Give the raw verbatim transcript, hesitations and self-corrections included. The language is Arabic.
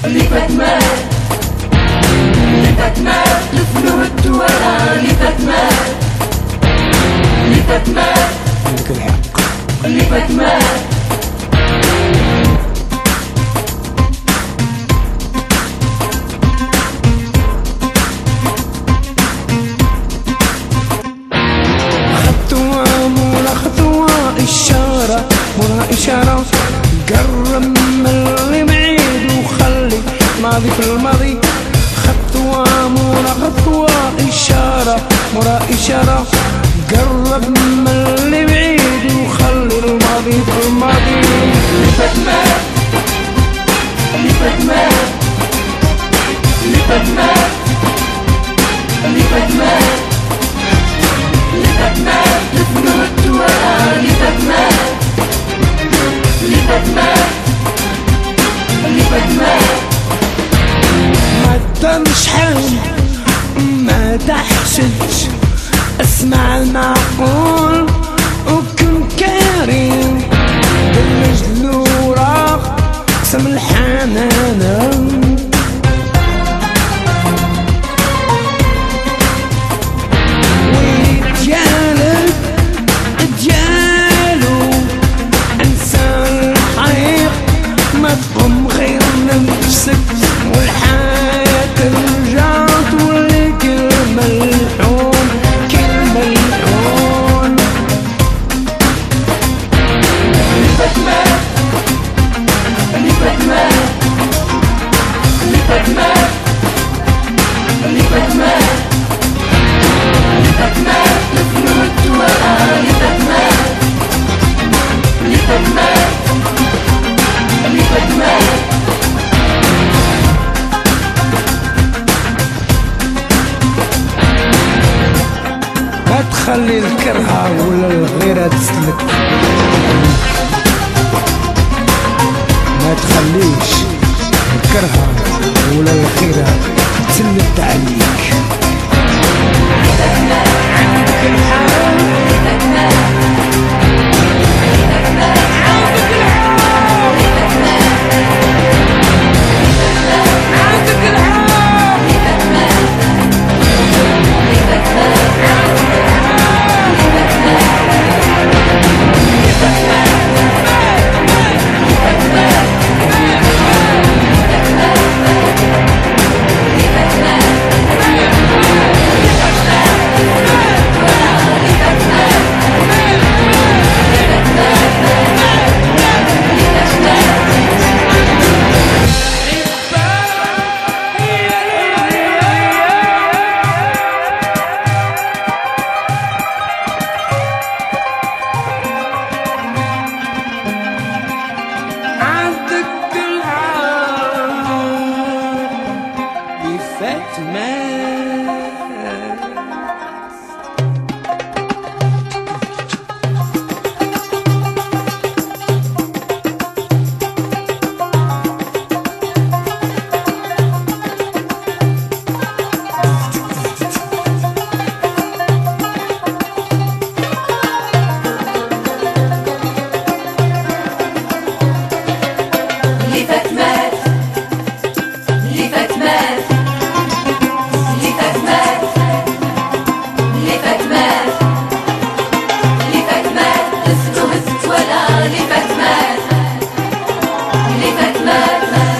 اللي فات مات، اللي فات مات لفنو التوالى، اللي فات مات، اللي فات مات، عندك الحق، اللي فات مات. خطوة ورا خطوة، إشارة ورا إشارة، قرب من اللي بعيد وخلي ماضي في الماضي. خطوة ورا خطوة، إشارة ورا إشارة، قرب من اللي بعيد وخلي الماضي في الماضي. اللي فات مات، اللي فات مات، اللي فات مات، اللي فات مات، اللي فات مات لفنو التوالى، اللي فات مات، اللي فات مات، اللي فات مات. ما تدرش حال ما تحسدش، اسمع المعقول وكن كريم، بالمجد الوراق اقسم الحنان. وديالك ديالو انسى الحريق، ما تقوم غير نفسك والحياة ترجع تولي كلمة الحون، كلمة الحون. اللي فات مات، اللي فات مات، اللي فات مات، اللي فات مات، اللي فات مات لفنو التوالى، اللي فات مات، اللي فات مات، اللي فات مات. ما تخلي الكرهة ولا الغيرة تسلك، ما تخليش الكرهة ولا الغيرة تسلك عليك. عندك الحق، اللي فات مات، اللي فات مات.